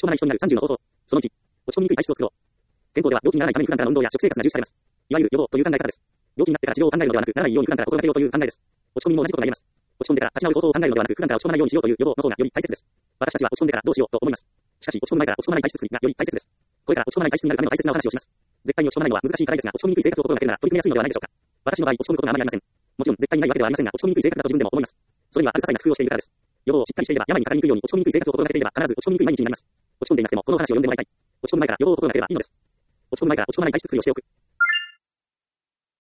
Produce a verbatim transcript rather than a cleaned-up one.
込まない人になるさんじゅうの方法。そのいち、落ち込みにくい体質を作ろう。健康では病気にならないために普段からの運動や食生活が重視されます。いわゆる予防という考え方です。病気になってから治療を考えるのではなく、ならないように普段から心がけようという考えです。落ち込みも同じことが言えます。落ち込んでから立ち直る方法を考えるのではなく、普段から落ち込まないようにしようという予防の方がより大切です。私たちは落ち込んでからどうしようと思います。しかし、落ち込む前から落ち込まない体質作りがより大切です。これから落ち込まない体質になるための大切なお話をします。絶対に落ち込まないのは難しい課題ですが、落ち込みにくい生活を心がけるなら取り組みやすいのではないでしょうか。私の場合、落ち込むことがあまりありません。もちろん絶対にないわけではありませんが、落ち込みにくい生活だと自分でも思います。それにはある些細な工夫をしているからです。予防をしっかりしていれば病にかかりにくいように落ち込みにくい生活を心がけていれば必ず落ち込みにくい毎日になります。落ち込んでいなくてもこのお話を読んでもらいたい。落ち込む前から予防を心がければいいのです。落ち込む前から落ち込まない体質作りをしておく。